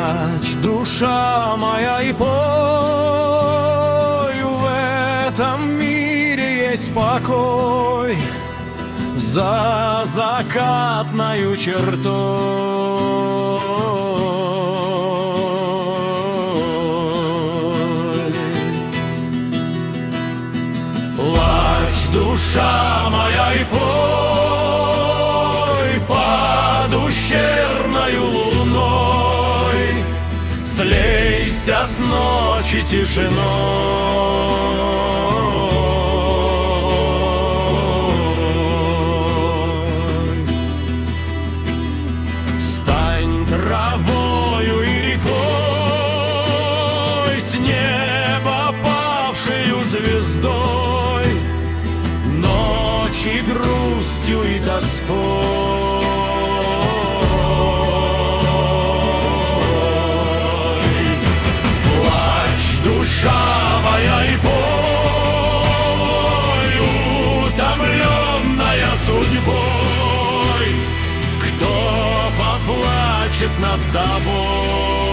Плачь, душа моя, и пой, в этом мире есть покой за закатною чертой. Плачь, душа моя, и пой под ущербною луной, слейся с ночи тишиной. Стань травою и рекой, с неба павшею звездой, ночи грустью и тоской. Душа моя, и пой, утомленная судьбой, кто поплачет над тобой.